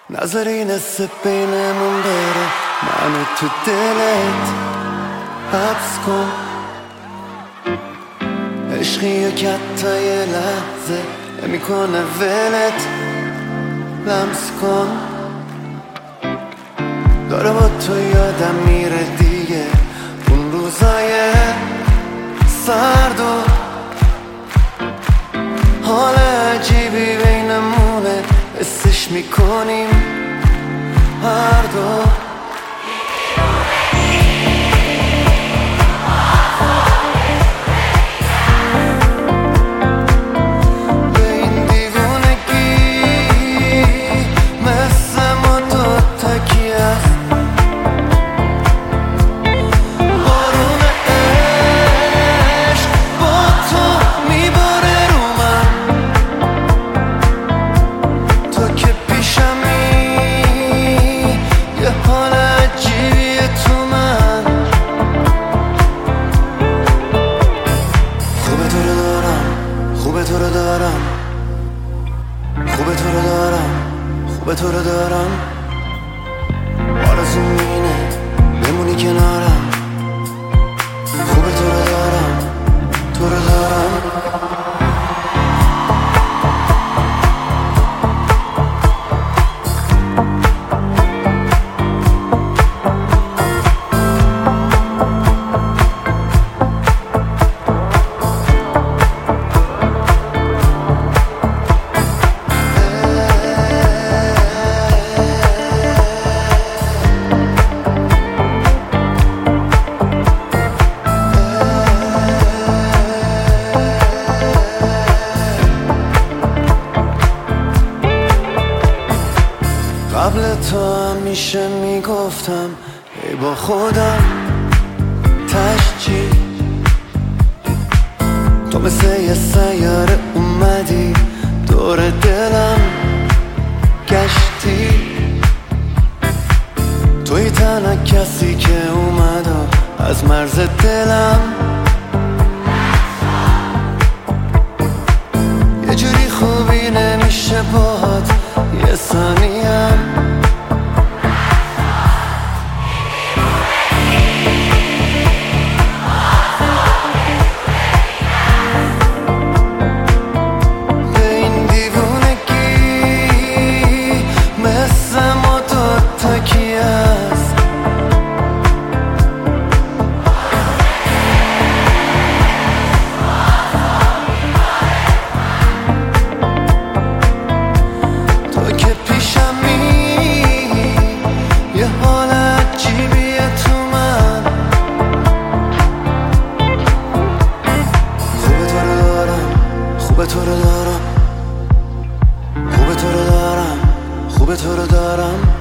نذاری نصف بینمون بره، منو تو دلت حبس کن. عشقی که حتی یه لحظه نمیکنه ولت، لمس کن. داره با تو یادم میره دیگه اون روزای سرد و حال عجیبی بینمونه، حسش میکنیم هر دو. خوبه تو رو دارم، آرزوم اینه بمونی کنارم. خوبه تو رو دارم، تو رو دارم. قبل تو همیشه میگفتم ای با خودم تشجی، تو مثل یه سیاره اومدی دور دلم گشتی. توی تنها کسی که اومد و از مرز دلم یه جوری خوبی نمیشه باهات یه ثانیم. خوبه تو رو دارم، خوبه تو رو دارم.